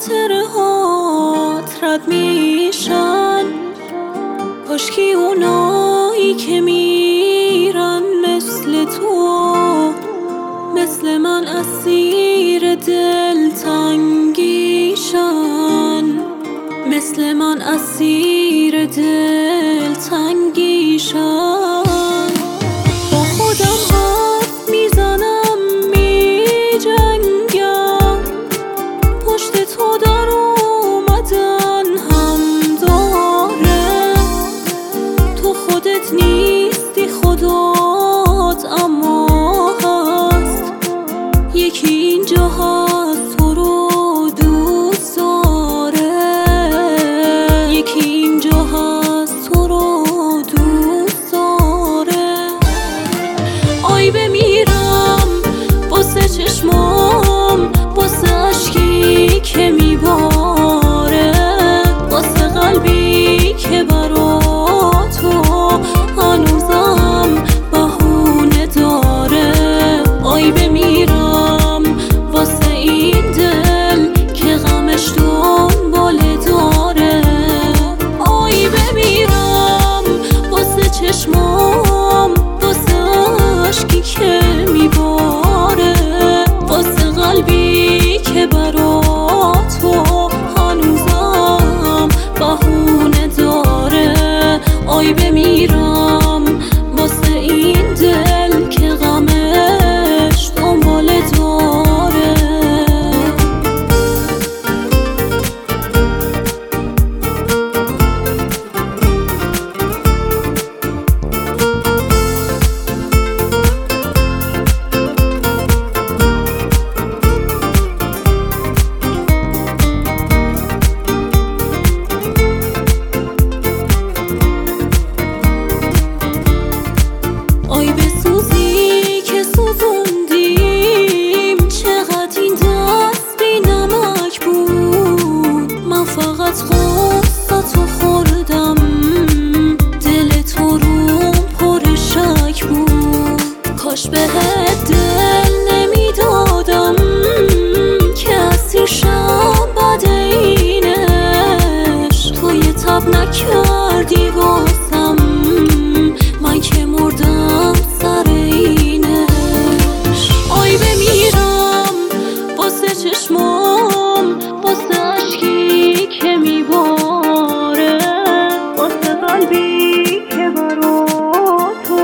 خاطره هات رد میشن، کاشکی اونایی که میرن مثل تو، مثل من اسیر دلتنگیشن، مثل من اسیر دلتنگیشن. با خودم حرف میزنم میجنگم، پشت تو در اومدن هم داره، تو خودت نیستی خدات اما هست، یکی اینجا هست تو رو دوست داره، یکی اینجا هست تو رو دوست داره. آی بمیرم واسه چشمام، واسه عشقی که میباره، واسه قلبی که برا تو هنوزم بهونه داره. آی بمیرم واسه این دل که غمش دنبال داره، آی بمیرم واسه چشمام، واسه عشقی که میباره، واسه قلبی که برا تو هنوزم بهونه داره. آی بمیرم واسه این دل که غمش دنبال داره. آی بسوزی که سوزوندیم، چقدر این دست بی نمک بود، من فقط غصه‌تو خوردم، دل تو روم پر شک بود. کاش بهت دل نمیدادم که اسیر شم بعد اینش، تو یه تب نکردی واسم، من که مردم سر اینش. آی بمیرم واسه چشمام، واسه عشقی که میباره، واسه قلبی که برا تو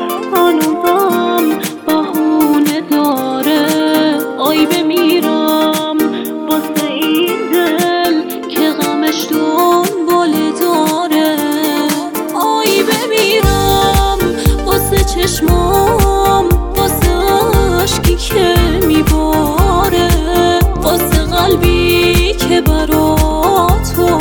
هنوزم بهونه داره. آی بمیرم واسه این دل که غمش دنبال داره. آی بمیرم واسه چشمام، واسه عشقی که میباره، واسه قلبی که برا تو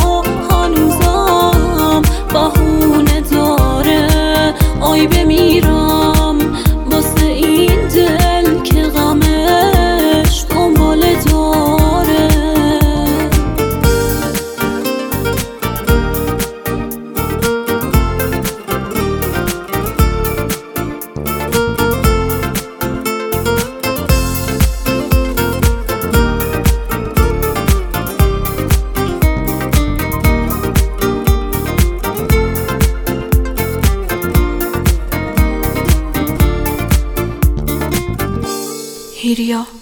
هنوزم بهونه داره. آی بمیرم واسه این دل که غمش دنبال داره. هیریا